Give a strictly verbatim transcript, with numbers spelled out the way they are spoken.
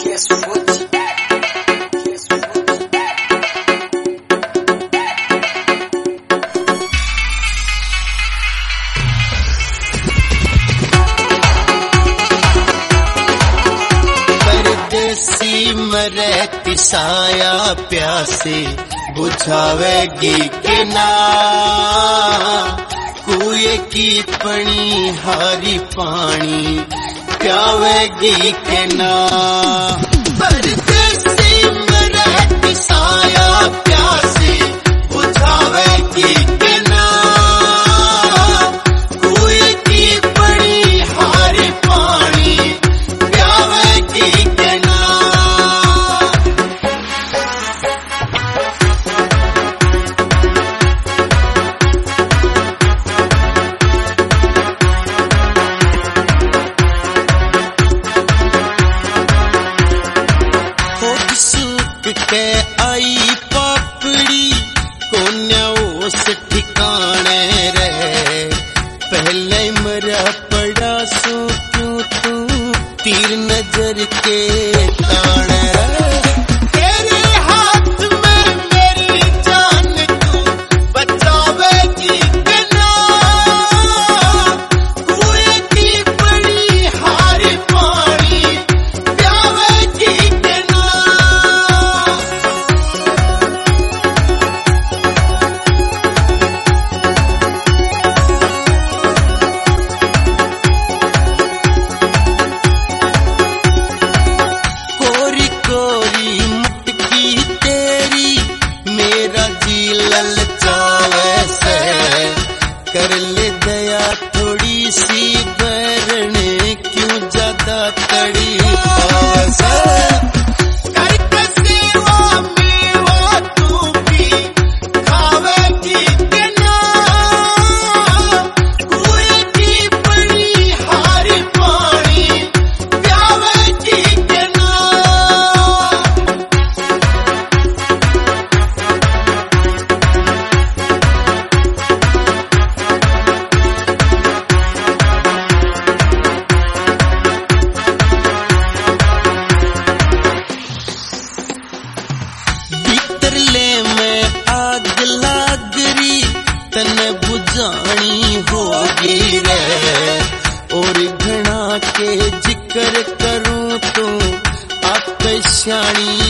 मरती साया प्यासे बुझावेगी के ना, कुएं की पनी हारी पानी प्यावेगी के ना। परदेसी मरती साया प्यासे बुझावेगी के ना, कुएं की पनी हारी पानी प्यावेगी के ना। के आई पापड़ी कोन्या उस ठिकाने रहे, पहले मरा पड़ा सो क्यों तू तीर नजर के ताने रहे। तेरे हाथ में मेरी जान तू बचावेगी के ना, कुएं की बड़ी हारी पानी प्यावेगी के ना। कर ले दया थोड़ी सी बरने क्यों ज्यादा तड़ी पावसा। करके सेवा मेवा तू भी खावेगी के ना, कुएं की बड़ी हारी पानी प्यावेगी के ना। आग लागरी तन बुझानी होगी रे, और घना के जिक्र करूं तो आतशानी